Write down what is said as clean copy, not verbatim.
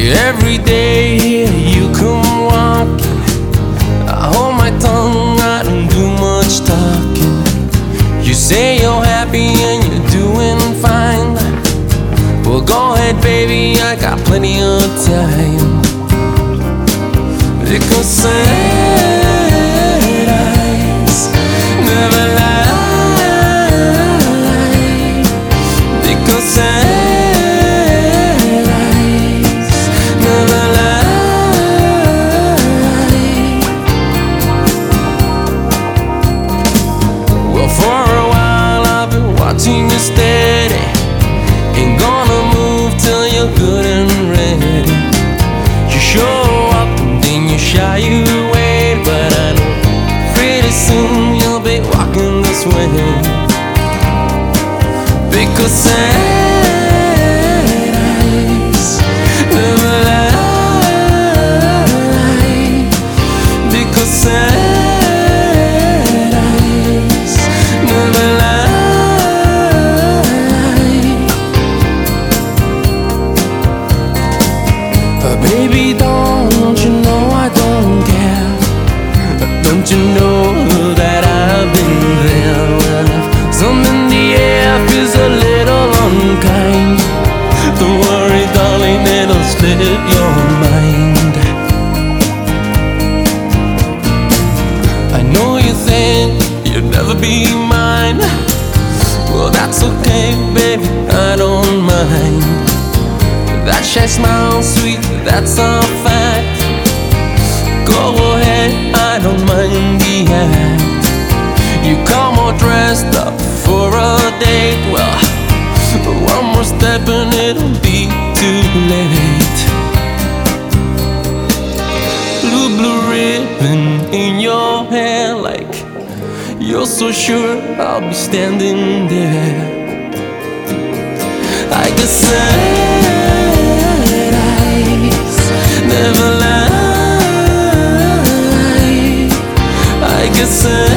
Every day you come walking, I hold my tongue, I don't do much talking. You say you're happy and you're doing fine. Well, go ahead, baby, I got plenty of time. Because sad eyes never lie. Because sad watching you steady, ain't gonna move till you're good and ready. You show up and then you shy away, but I know pretty soon you'll be walking this way. Because sad eyes never lie. Because sad eyes never lie. Baby, don't you know I don't care? Don't you know that I've been there? Well, if something in the air feels a little unkind, don't worry, darling, it'll slip your mind. I know you think you'll never be mine. Well, that's okay, baby, I don't mind. That shy smile, sweet, that's a fact. Go ahead, I don't mind the act. You come all dressed up for a date. Well, one more step and it'll be too late. Blue ribbon in your hair, like you're so sure I'll be standing there. I guess never lie. I guess